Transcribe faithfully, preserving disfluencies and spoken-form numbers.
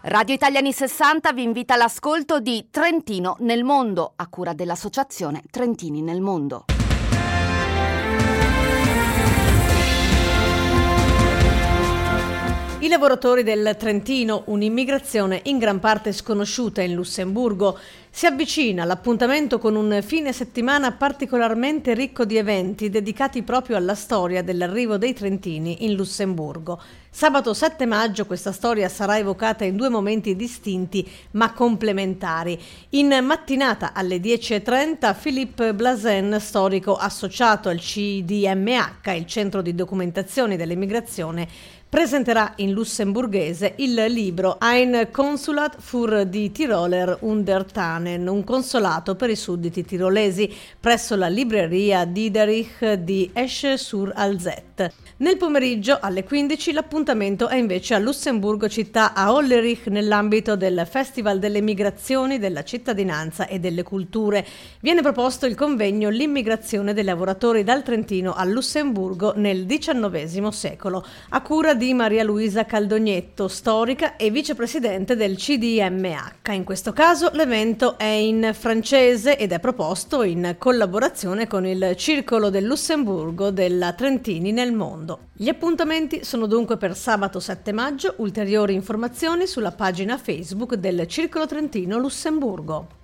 Radio Italiani sessanta vi invita all'ascolto di Trentino nel mondo, a cura dell'associazione Trentini nel mondo. I lavoratori del Trentino, un'immigrazione in gran parte sconosciuta in Lussemburgo, si avvicina l'appuntamento con un fine settimana particolarmente ricco di eventi dedicati proprio alla storia dell'arrivo dei trentini in Lussemburgo. Sabato sette maggio questa storia sarà evocata in due momenti distinti ma complementari. In mattinata alle dieci e trenta Philippe Blazen, storico associato al C D M H, il Centro di Documentazione dell'Emigrazione, presenterà in lussemburghese il libro Ein Consulat für die Tiroler Untertanen, un consolato per i sudditi tirolesi, presso la libreria Diederich di Esch-sur-Alzette. Nel pomeriggio alle quindici l'appuntamento è invece a Lussemburgo città a Hollerich, nell'ambito del Festival delle Migrazioni, della Cittadinanza e delle Culture. Viene proposto il convegno L'immigrazione dei lavoratori dal Trentino al Lussemburgo nel diciannovesimo secolo, a cura di Maria Luisa Caldognetto, storica e vicepresidente del C D M H. In questo caso l'evento è in francese ed è proposto in collaborazione con il Circolo del Lussemburgo della Trentini nel mondo. Gli appuntamenti sono dunque per sabato sette maggio. Ulteriori informazioni sulla pagina Facebook del Circolo Trentino Lussemburgo.